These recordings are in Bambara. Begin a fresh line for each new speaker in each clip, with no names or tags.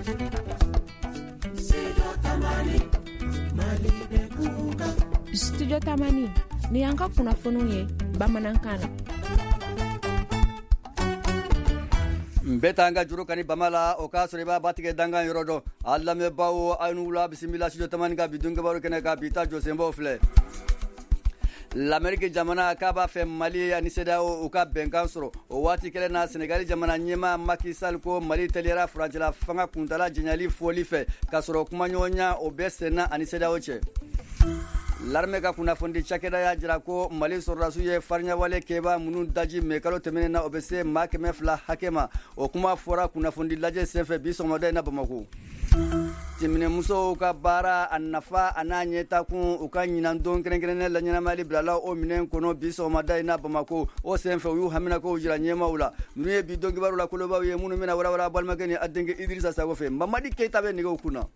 Studio Tamani ni yanka kunnafoniw ye bamanankan na.
Mbetanga juru kani bamala o ka sore ba batige danga yorodo alla me bawo anula bismillah Studio Tamani ga bidunga baro kene ka bita josembo fle l'Amérique jamana ka ba fe Mali ani CEDEAO o ka benkan soro o wati kele na Senegal jamana nyema Macky Sall ko Mali telera France la fanga kuntala jinyali foli fe ka soro kuma nyonya o besena ani CEDEAO che. L'armée ka kunafondi chakeda ya jira ko Mali sorrasu ye farnya wale keba munu daji mekalo temene na obese makeme fla hakema o kuma fora kunafondi laje sefe biso made na Bamako. Timine muso ka bara annafa ananye takun uka nyinan don krenkrene la nyina Mali brala o minen kono biso made na Bamako o sefe yu hamina ko jira nyema ula nuye bidongi barula koloba ye munu mena wala balmageni adenge Idrissa Sagofe Mamadi Keita be nigo kuna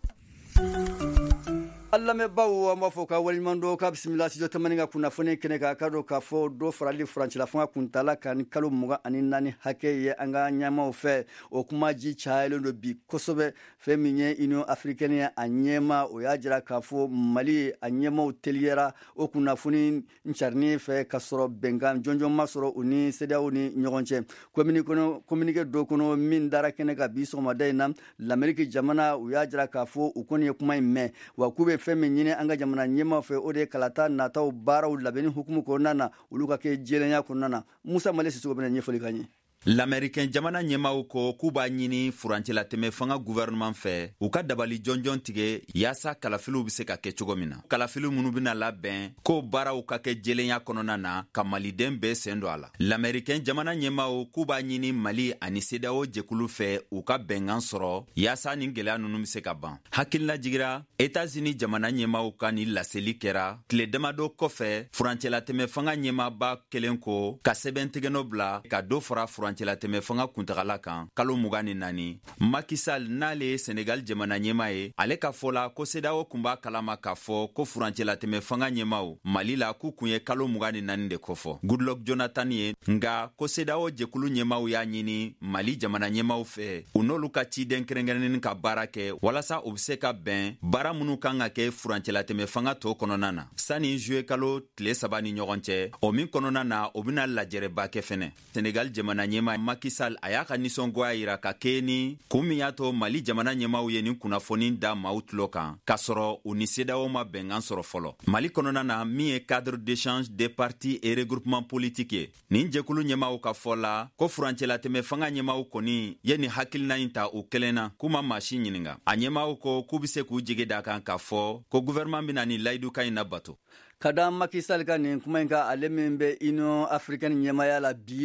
alla me bawo mafoka walimando ka bismillah Studio Tamani ga kunnafoni kene ka kado ka fo do farali France la fanga kuntala kan kalo muga ani nani hakeye anga nyama o fe o kuma ji chaelo no bi kosobe fe minye Union Africaine anyema o yajira ka fo Mali anyema o teliera o kunnafoni ncharni fe kasoro bengam jonjo masoro uni CEDEAO ni nyogonche communique do kono min dara kene ka biso madaina l'Amérique jamana o yajira ka fo ukoni kuma imme wa kube femme nyine anga jamana nyema fe ode kalata nataw baraw labeni hukumu ko nana uluka ke jelenya ko nana Musa Malesi so bena nyefoli kanyi.
L'Américain jamana nyemaw ko kuba nyini furanci la teme fanga gouvernement fe u ka dabali jonjon tige yasa kalafilu bi se ka kɛ cogo min na kalafilu munu bina labɛn ko baaraw ka kɛ jelenya kɔnɔna na ka maliden bɛɛ sen do a la l'Américain jamana nyemaw kuba nyini Mali ani CEDEAO jɛkulu fɛ u ka bɛnkan sɔrɔ yasa ni gɛlɛya nunu bi se ka ban hakilina jigira États-Unis jamana nyemaw ka ni laseli kɛra tile damado kɔfɛ furanci la teme fanga nyemaba kelen ko ka sɛbɛntigɛnɔ bila ka do fara la teme fanga kuntagala kan kalo mugani nani Macky Sall n'ale Senegal jamana nyema ye ale ka fola ko CEDEAO kumba kalama ka fo ko furanci la teme fanga nyemaw Mali la ku kunye kalo mugani nani de kofo Goodluck Jonathan ye nga ko CEDEAO jekulu nyemaw ya nyini Mali jamana nyemaw fe unolu ka ciden kerengerenin ka baara kɛ walasa u bɛ se ka bɛn baara minnu kan ka kɛ furanci la teme fanga to kɔnɔna na sani juillet kalo tile 3 ni ɲɔgɔn cɛ o min kɔnɔna na o bɛna lajɛrɛba kɛ fɛnɛ Senegal jamana nyema Macky Sall a y'a ka nisɔngoya yira ka kɛ ni kun min y'a to Mali jamana ɲɛmaw ye nin kunnafoni da maaw tulo kan k'a sɔrɔ u ni CEDEAO ma bɛnkan sɔrɔ fɔlɔ Mali kɔnɔna na min ye cadre d'échange des partis et regroupements politiques ye nin jɛkulu ɲɛmaw ka fɔ la ko furancɛlatɛmɛ fanga ɲɛmaw kɔni ye nin hakilina in ta u kelen na k'u ma maasi ɲininga a ɲɛmaw ko k'u be se k'u jigi da kan k'a fɔ ko gouvernement bena ni layidukan in labato
kada Macky Sall ka nin kuma ka ale min be Union Africaine nyemaya la bi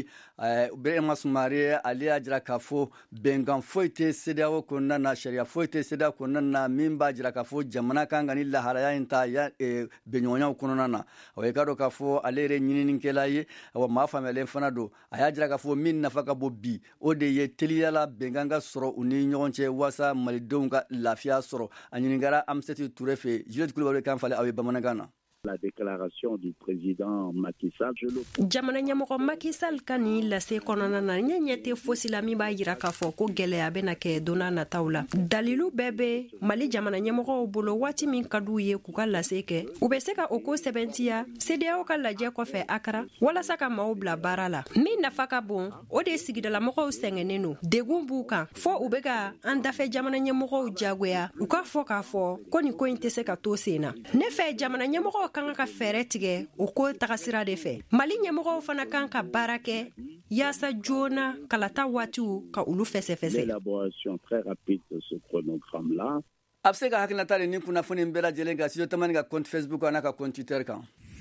be masumare ale ajira ka fo bengan foite CEDEAO konna na sharia foite CEDEAO konna na min ba jira ka fo jamana kan ngani la haraya inta ya benyonya konna na o ka do ka fo ale re nyinin kela ye wa ma famele fana do aya jira ka fo min nafaka bo bi o de ye teliya la bengan ga soro uni nyonche wasa malidon ka lafia soro anyini gara amseti turefe Juliette Coulibaly kan fale awe bamanagana
la déclaration du président Macky Sall.
Jamana ɲɛmɔgɔ Macky Sall ka ni lase kɔnɔna na ɲɛ tɛ fosi la min b'a yira k'a fɔ ko gɛlɛya bɛna kɛ donna nataw la. Dalilu bɛɛ bɛ Mali jamana ɲɛmɔgɔw bolo waati min ka d'u ye k'u ka lase kɛ. U bɛ se ka o ko sɛbɛntiya CEDEAO ka lajɛ kɔfɛ Akara walasa ka maaw bila baara la. Min nafa ka bon o de sigidalamɔgɔw sɛgɛnnen no. Degun b'u kan fɔ u bɛ ka an dafɛ jamana ɲɛmɔgɔw jagoya u ka fɔ k'a fɔ ko nin ko in tɛ se ka to sen na. Ne fɛ jamana ɲɛmɔgɔw kan ka fɛɛrɛ tigɛ o ko tagasira de fɛ Mali ɲɛmɔgɔw fana kan ka baara kɛ yaasa joona kalata waatiw ka olu fɛsɛfɛsɛ
l'élaboration très rapide de ce chronogramme là
a bɛ se ka hakilinata de ni kunnafoni bɛɛ lajɛlen ka Studio Tamani ka compte Facebook n'a ka compte Twitter kan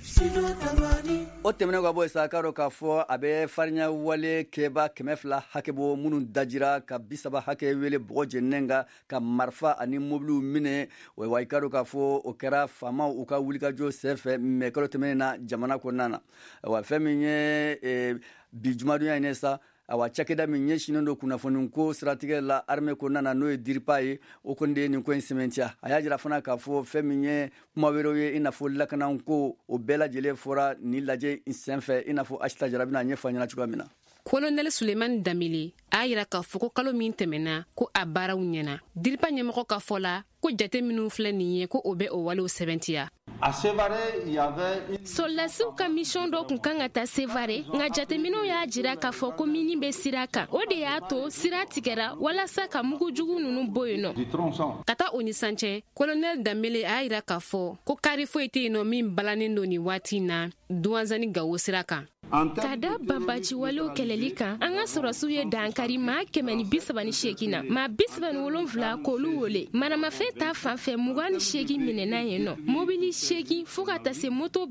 o tɛmɛnen ka bɔ sa k'a dɔn k'a fɔ a bɛ farinya wale kɛba 200 hakɛ bɔ minnu dajira ka 30 hakɛ wele bɔgɔ jɛnnen ka marifa ani mobiliw minɛ wa i k'a dɔn k'a fɔ o kɛra faamaw u ka wulikajɔ senfɛ mais kalo tɛmɛnen na jamana kɔnɔna na wa fɛn min ye bi jumadonya in sa awa cakɛda min ɲɛsinen do kunnafoni ko siratigɛ la armée kɔnɔna na n'o ye diripa ye o kɔni de ye nin ko in sɛmɛntiya a y'a jira fana k'a fɔ fɛn min ye kuma wɛrɛw ye i n'a fɔ lakana ko o bɛɛ lajɛlen fɔra ni lajɛ senfɛ i n'a fɔ Asita Jara bɛna ɲɛfɔ ɲɛna cogoya min na
Colonel Suleiman Damili a yira k'a fɔ ko kalo min tɛmɛna ko a baaraw ɲɛna. DIRPA ɲɛmɔgɔ ka fɔ la ko jate minnu filɛ nin ye ko o bɛ o walew sɛbɛntiya.
Soldasiw ka mission dɔ kun kan ka taa Sevare nka jateminɛw y'a jira k'a fɔ ko mini bɛ sira kan. O de y'a to sira tigɛra walasa ka mugujugu ninnu bɔ yen nɔ.
Ka taa o ni san cɛ, Colonel Dambele a yira k'a fɔ ko kari foyi tɛ yen nɔ min balannen don nin waati in na Duwanza ni Gawo sira kan.
Ka da banbaci walew kɛlɛli kan, an ka sɔrɔsiw ye dankari maa 138 na, maa 27 k'olu wele. Manamafɛn ta fanfɛ 28 minɛna yen nɔ. Mobili 8 fo ka taa se moto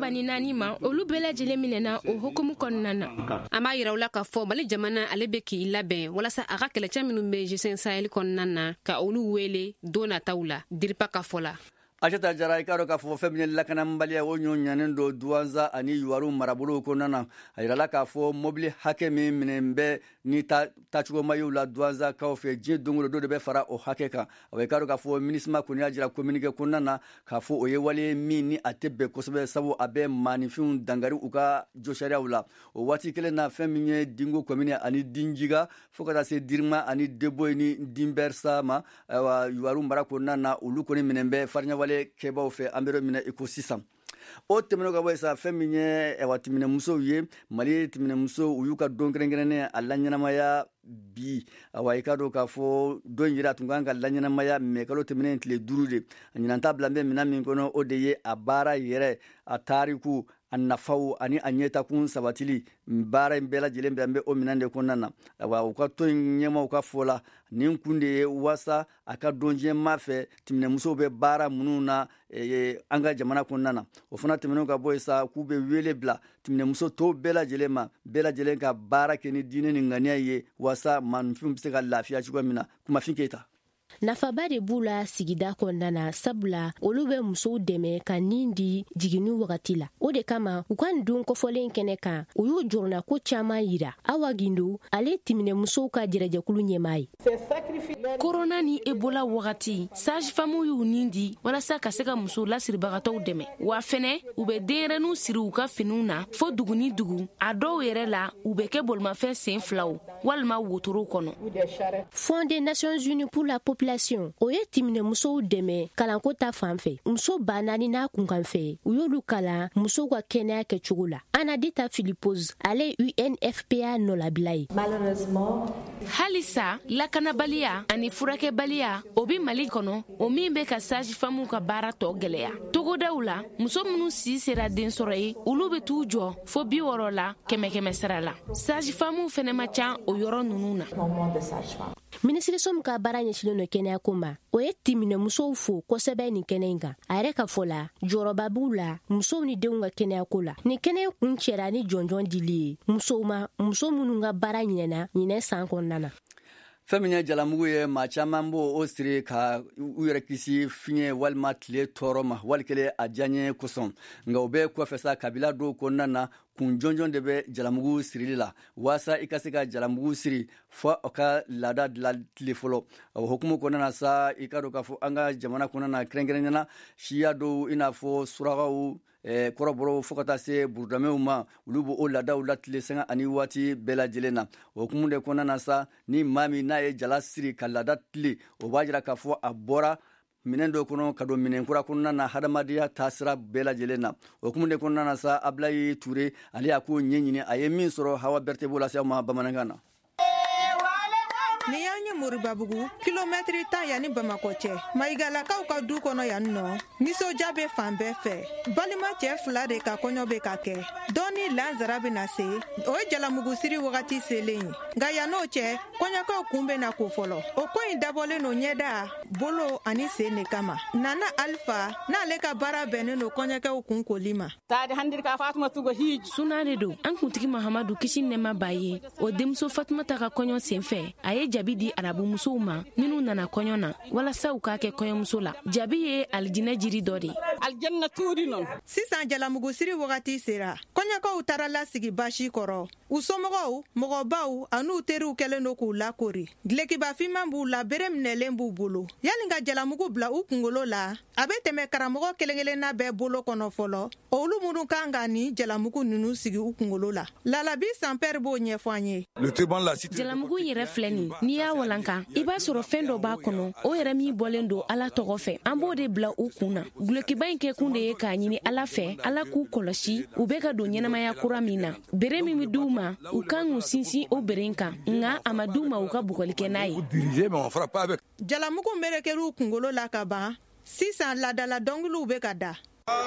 34 ma, olu bɛɛ lajɛlen minɛna o hukumu kɔnɔna na.
An b'a yira u la k'a fɔ Mali jamana ale bɛ k'i labɛn walasa a ka kɛlɛcɛ minnu bɛ G5 Sahel kɔnɔna na ka olu wele don nataw la. DIRPA ka fɔ la.
Achata jara ikaro ka fo femine lakana mbali o nyanen do Duwanza ani Yuwaru marabulu konana ayirala ka fo mobile hake mi minembe ni tachugo mayu la Duwanza ka fe je dungulo do be fara o hake ka awikaro ka fo minisma kunya jira communique konana ka fo oye wale mi ni atebe kosobe sabo abe manifun dangari uka josharia ula o wati kele na femine dingo commune ani dinjiga fokata se dirma ani deboy ni dimbersa ma Yuwaru marakonana ulu koni minembe farnya kebaw fe ambero mina ecosystem o temeno ga boysa feminye e watimine muso ye mali timine muso uyuka dongrengene alanyana maya bi awaika do ka fo don yira tunganga alanyana maya mekalo temine tle durude anyina tablambe mina min kono odeye abara yere atariku annafaw ani anyeta kun sabatili mbara mbela jilembe ambe o minande konana wa ukato nyema ukafola nin kunde wasa aka donje mafe timne muso be bara mununa anga jamana konana o fana timno ka boysa kube wele bla timne muso to bela jelema bela jelenka bara keni dine ni ngania ye wasa manfum biseka lafiya chugwa mina kuma finketa
nafaba de b'u la sigida kɔnɔna sabula olu bɛ musow dɛmɛ ka nin di jigini wagati la o de kama u ka don kɔfɔlen kɛnɛ kan u y'u jɔrɔna ko caaman yira Awa Gindo ale timinɛ musow ka jɛrɛjɛkulu ɲɛmaa ye
korona ni ebola wagati sage-femme y'u nin di walasa ka se ka muso lasiribagatɔw dɛmɛ wa fɛnɛ u bɛ denɲɛrɛninw siri u ka finiw na fo dugu ni dugu a dɔw yɛrɛ la u bɛ kɛ bolimafɛn sen filaw walima wotorow kɔnɔ.
Fonds des Nations Unies pour la population o ye timinɛ musow dɛmɛ kalanko ta fanfɛ muso ba 4 n'a kunkanfɛ u y'olu kalan musow ka kɛnɛya kɛcogo la. Anadita Philippos ale UNFPA nɔlabila ye.
Halisa lakanabaliya ani furakɛbaliya o bi Mali kɔnɔ o min bɛ ka sage-femme ka baara tɔ gɛlɛya. Togodaw la muso minnu si sera den sɔrɔ ye olu bɛ t'u jɔ fo 60 la 100 sara la. Sage-femme fɛnɛ ma ca o yɔrɔ ninnu na.
Minisirisom ka baara ɲɛsilen no kɛnɛya ko ma o ye timinɛ musow fo kosɛbɛ nin kɛnɛ in kan a yɛrɛ ka fɔ la jɔrɔba b'u la musow ni denw ka kɛnɛya ko la nin kɛnɛ kun cɛra ni jɔnjɔn dili ye musow ma muso minnu ka baara ɲinɛna ɲinɛ san kɔnɔna na.
Femine jalamugu ye maa caman bo o siri ka u yɛrɛ kisi fiɲɛ walima tile tɔɔrɔ ma walikele a diyaɲɛ kosɔn nka o bɛ kɔfɛ sa kabila dɔw kɔnɔna na kun jɔnjɔn de bɛ jalamugu sirili la waasa i ka se ka jalamugu siri fo o ka laada dilan tile fɔlɔ o hukumu kɔnɔna na sa i ka dɔn k'a fɔ an ka jamana kɔnɔna na kɛrɛnkɛrɛnnena siya dɔw i n'a fɔ surakaw kɔrɔbɔrɔw fo ka taa se burudamɛw ma olu b'o laadaw la tile sanga ani waati bɛɛ lajɛlen na o hukumu de kɔnɔna na sa ni maa min n'a ye jala siri ka laada tile o b'a jira k'a fɔ a bɔra minɛn dɔ kɔnɔ ka don minɛn kura kɔnɔna na hadamadenya taasira bɛɛ lajɛlen na o hukumu de kɔnɔna na sa Ablaye Ture ale y'a ko ɲɛɲini a ye min sɔrɔ Hawa Berete b'o lase aw ma bamanankan na.
Ni y'an ye Moribabugu kilomɛtiri 10 yanni Bamakɔ cɛ Mayigalakaw ka du kɔnɔ yan nɔ nisɔndiya bɛ fan bɛɛ fɛ balima cɛ 2 de ka kɔɲɔ bɛ ka kɛ dɔɔni Lazara bɛ na se o ye jalamugu siri wagati selen ye nka yan n'o cɛ kɔɲɔkaw kun bɛ na ko fɔlɔ o ko in dabɔlen no ɲɛda bolo ani sen de kama Nana Alpha n'ale ka baara bɛnnen no kɔɲɔkaw kun koli ma.
Suna de don an kuntigi Mahamadu kisi nɛma b'a ye o denmuso Fatumata ka kɔɲɔ senfɛ a ye jabi di arabu musow ma minnu nana kɔɲɔ na walasa u k'a kɛ kɔɲɔmuso la jabi ye alijinɛ jiri dɔ de
aljanna tuudi non
sisan jalamugu siri wagati sera kɔɲɔkaw taara lasigi basi kɔrɔ u somɔgɔw mɔgɔbaw an'u teriw kɛlen do k'u lakori gilekibafima b'u la bere minɛlen b'u bolo yani ka jalamugu bila u kungolo la a be tɛmɛ karamɔgɔ kelen-kelenna bɛɛ bolo kɔnɔ fɔlɔ olu minnu kan ka ni jalamugu nunu sigi u kungolo la lalabi sanpɛri b'o ɲɛfɔ an ye
jalamugu yɛrɛ filɛ nin n'i y'a walanka i b'a sɔrɔ fɛn dɔ b'a kɔnɔ o yɛrɛ min bɔlen don ala tɔgɔ fɛ an b'o de bila u kun na gulokiba in kɛ kun de ye k'a ɲini ala fɛ ala k'u kɔlɔsi u be ka don ɲɛnamaya kura min na bere min be d'u ma u kan k'u sinsin o beren kan nga a ma d'u ma u ka bugɔli kɛ n'a ye
jalamugu merekɛr'u kungolo la ka ban sisan ladala dɔnkiliw be ka da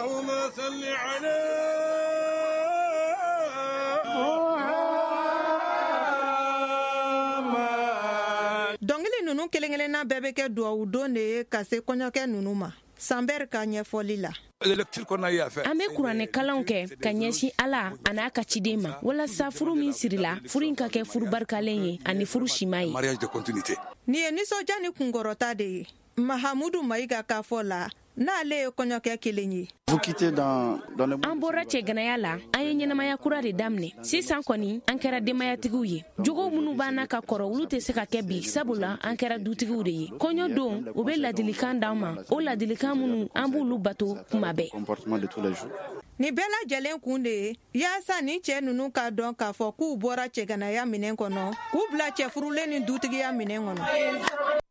dɔnkili nunu kelen-kelenna bɛɛ be kɛ duwawu don de ye ka se kɔɲɔkɛ nunu ma sanbɛri ka ɲɛfɔli la
an be kuranɛ kalanw kɛ ka ɲɛsin ala a n'a ka ciden ma walasa furu min sirila furu in ka kɛ furu barikalen ye ani furu sima ye
nin ye nisɔndiya ni kunkɔrɔta de ye mahamudu mayiga k'a fɔ la n'ale ye kɔɲɔkɛ kelen ye
an bɔra cɛganaya la an ye ɲɛnamaya kura de daminɛ sisan kɔni an kɛra denbayatigiw ye jogow minnu b'an na ka kɔrɔ olu tɛ se ka kɛ bi sabula an kɛra dutigiw de ye kɔɲɔ don u be ladilikan d'an ma o ladilikan minnu an b'olu bato kuma bɛɛ
ni bɛɛ lajɛlen kun de ye yaasa ni cɛɛ nunu k'a dɔn k'a fɔ k'u bɔra cɛganaya minɛn kɔnɔ k'u bila cɛfurulen ni dutigiya minɛn kɔnɔ.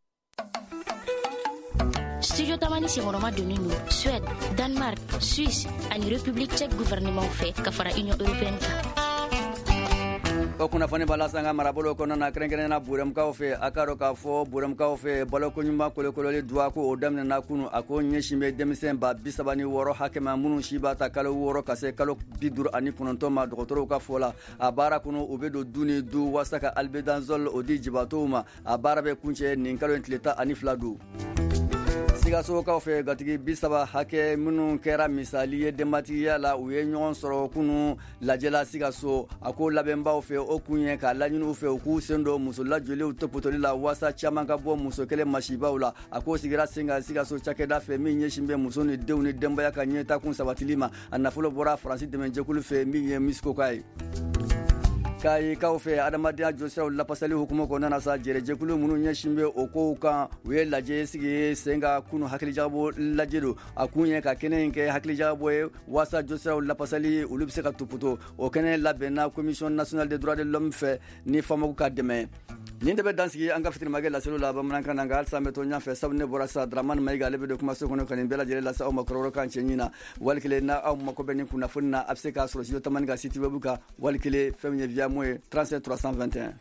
Studio Tamani Sengoroma donnen don Suède, Danemark, Suisse ani République tchèque gouvernement fɛ ka fara Union européenne kan.
o kunnafoni b'a lase an ka marabolo kɔnɔna na kɛrɛnkɛrɛnnena burɛmukaw fɛ a k'a dɔ k'a fɔ burɛmukaw fɛ balokoɲuman kolokololi duwa ko o daminɛna kunu a ko ɲɛsin bɛ denmisɛn ba 36 hakɛ ma minnu si b'a ta kalo 6 ka se kalo 59 ma dɔgɔtɔrɔw ka fɔ la a baara kɔnɔ u be don du ni du waasa ka albedanzol o di jibatɔw ma a baara bɛ kuncɛ nin kalo in tile 12 don. Sigasokaw fɛ gatigi 30 hakɛ minnu kɛra misali ye denbatigiya la u ye ɲɔgɔn sɔrɔ kunu lajɛla Sigaso a ko labɛnbaw fɛ o kun ye k'a laɲini u fɛ u k'u sen don muso lajɔliw topotoli la waasa caman ka bɔ muso kelen masibaw la a ko sigira sen ka Sigaso cakɛda fɛ min ɲɛsin bɛ muso ni denw ni denbaya ka ɲɛtakun sabatili ma a nafolo bɔra Faransi dɛmɛjɛkulu fɛ min ye Misiko ka ye. Kayikaw fɛ adamadenya jɔsiraw lapasali hukumu kɔnɔna na sa jɛrɛjɛkulu minnu ɲɛsin bɛ o kow kan u ye lajɛ sigi sen ka kunu hakilijagabɔ lajɛ don a kun ye ka kɛnɛ in kɛ hakilijagabɔ ye waasa jɔsiraw lapasali olu bɛ se ka tuputo o kɛnɛ labɛnna commission nationale des droits de l'homme fɛ ni famagu ka dɛmɛ nin de bɛ dansigi an ka fitirimakɛ laseliw la bamanankan na nka halisa an bɛ to ɲɔgɔn fɛ sabu ne bɔra sa Dramane Mayiga ale bɛ don kumaso kɔnɔ ka nin bɛɛ lajɛlen lase aw ma kɔrɔkɔrɔ kan cɛ ɲin na wali kelen na aw mako bɛ nin kunnafoni na a bɛ se k'a sɔrɔ Studio Tamani ka site web kan wali kelen fɛn min ye via mo ye 37 321.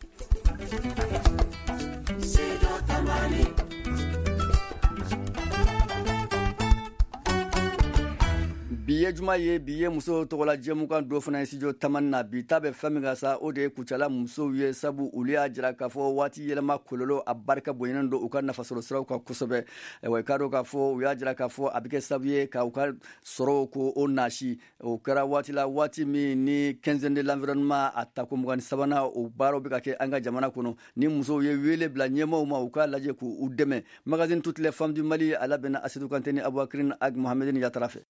bi ye juma ye bi ye muso tɔgɔla jɛmukan do fana ye Studio Tamani na bi ta bɛ fɛn min ka sa o de ye kucala musow ye sabu olu y'a jira k'a fɔ waati yɛlɛma kɔlɔlɔ a barika bonyenen don u ka nafasɔrɔ siraw kan kosɛbɛ i k'a dɔn k'a fɔ u y'a jira k'a fɔ a bɛ kɛ sabu ye ka u ka sɔrɔw ko o nasi o kɛra waati la waati min ni 15 de l'environnement a tako 23 o baaraw bɛ ka kɛ an ka jamana kɔnɔ ni musow ye wele bila ɲɛmaaw ma u k'a lajɛ k'u dɛmɛ magazine toutes les femmes du Mali a labɛnna Asidou Kanté ni Aboubacrine Ag Mohamedine Yatara fɛ.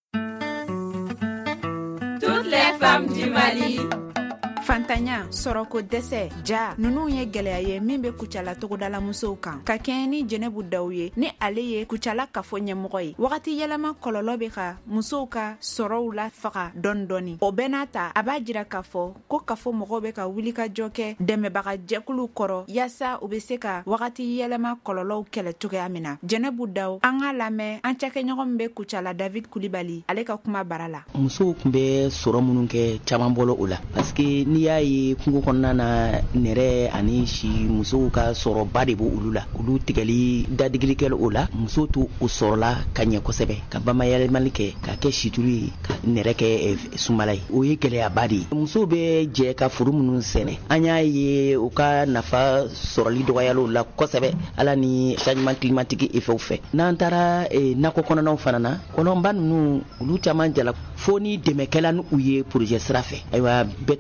Toutes les femmes du Mali.
Fantanya, soroko dɛsɛ, ja, nunu ye gɛlɛya ye min bɛ kucala togodala musow kan. Ka kɛɲɛ ni Jɛnɛbu Dawu ye, ni ale ye kucala kafo ɲɛmɔgɔ ye. Wagati yɛlɛma kɔlɔlɔ bɛ ka musow ka sɔrɔw la faga dɔɔni dɔɔni. O bɛɛ n'a ta, a b'a jira k'a fɔ ko kafo mɔgɔw bɛ ka wuli ka jɔ kɛ dɛmɛbaga jɛkulu kɔrɔ yaasa u bɛ se ka wagati yɛlɛma kɔlɔlɔw kɛlɛ cogoya min na. Jɛnɛbu Dawu, an ka lamɛn an cakɛɲɔgɔn min bɛ kucala David Kulibali, ale ka kuma bara la.
Musow kun bɛ sɔrɔ minnu kɛ caman bolo o la parce que n'i y'a ye kungo kɔnɔna na nɛrɛ ani si musow ka sɔrɔba de b'o olu la olu tigɛli dadigilikɛla o la muso to o sɔrɔla ka ɲɛ kosɛbɛ ka bamayɛlɛmali kɛ ka kɛ situlu ye ka nɛrɛ kɛ sumala ye o ye gɛlɛyaba de ye musow bɛ jɛ ka furu minnu sɛnɛ an y'a ye u ka nafa sɔrɔli dɔgɔyaliw la kosɛbɛ ala ni changement climatique effet fɛ n'an taara nakɔ kɔnɔnaw fana na kɔnɔba ninnu olu caman jala fo ni dɛmɛkɛla ni u ye projet sira fɛ ayiwa bɛɛ to u sɔrɔla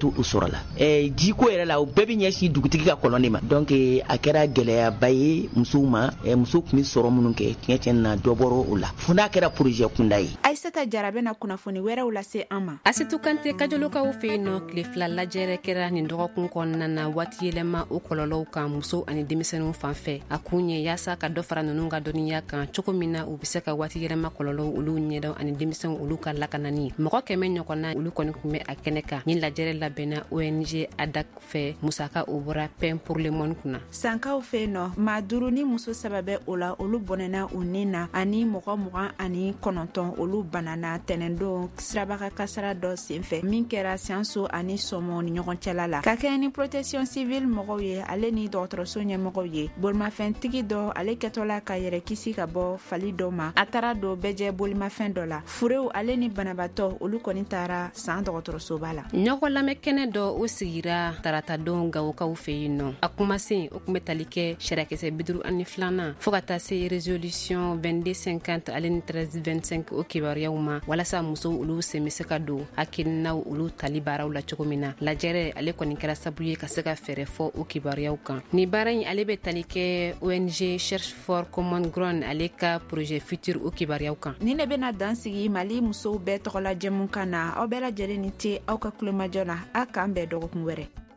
la jiko yɛrɛ la o bɛɛ bɛ ɲɛsin dugutigi ka kɔlɔn de ma donc a kɛra gɛlɛyaba ye musow ma musow tun bɛ sɔrɔ minnu kɛ tiɲɛ tiɲɛ na dɔ bɔra o la fo n'a kɛra projet kunda ye.
Aïssata Jarabe na kunnafoni wɛrɛw lase an ma.
Asitu Kante kajolokaw fɛ yen nɔ tile fila lajɛrɛ kɛra nin dɔgɔkun kɔnɔna na waati yɛlɛma o kɔlɔlɔw kan muso ani denmisɛnninw fan fɛ a kun ye yaasa ka dɔ fara ninnu ka dɔnniya kan cogo min na u bɛ se ka waati yɛlɛma kɔlɔlɔw olu ɲɛdɔn ani denmisɛnw olu ka lakanani mɔgɔ 100 ɲɔgɔnna olu kɔni tun bɛ a kɛnɛ kan ni lajɛrɛ labɛnna ONG ADAC fɛ musaka o bɔra Pain pour le monde kunna.
Sankaw fɛ yen nɔ maa 5 ni muso 3 bɛ o la olu bɔnɛna u nin na ani mɔgɔ 29 olu banana tɛnɛndon sirabaga kasara dɔ senfɛ min kɛra Sianso ani Somo ni ɲɔgɔn cɛla la ka kɛ ni protection civile mɔgɔw ye ale ni dɔgɔtɔrɔso ɲɛmɔgɔw ye bolimafɛntigi dɔ ale kɛtɔla ka yɛrɛ kisi ka bɔ fali dɔ ma a taara don bɛjɛ bolimafɛn dɔ la furew ale ni banabatɔ olu kɔni taara san dɔgɔtɔrɔsoba la.
ɲɔgɔn lamɛn kɛnɛ dɔ o sigira tarata don Gawokaw fɛ yen nɔ a kumasen o kun bɛ tali kɛ sarakisɛ 52 fo ka taa se résolution 2250 ale ni 1325 o kibaruyaw ma walasa musow olu sen bɛ se ka don hakilinaw olu tali baaraw la cogo min na lajɛrɛ ale kɔni kɛra sabu ye ka se ka fɛɛrɛ fɔ o kibaruyaw kan ni baara in ale bɛ tali kɛ ONG Cherche for Common Ground ale ka projet futur o kibaruyaw kan.
Ni ne bɛna dan sigi Mali musow bɛɛ tɔgɔla jɛmukan na aw bɛɛ lajɛlen ni ce aw ka kulomajɔ la a k'an bɛɛ dɔgɔkun wɛrɛ.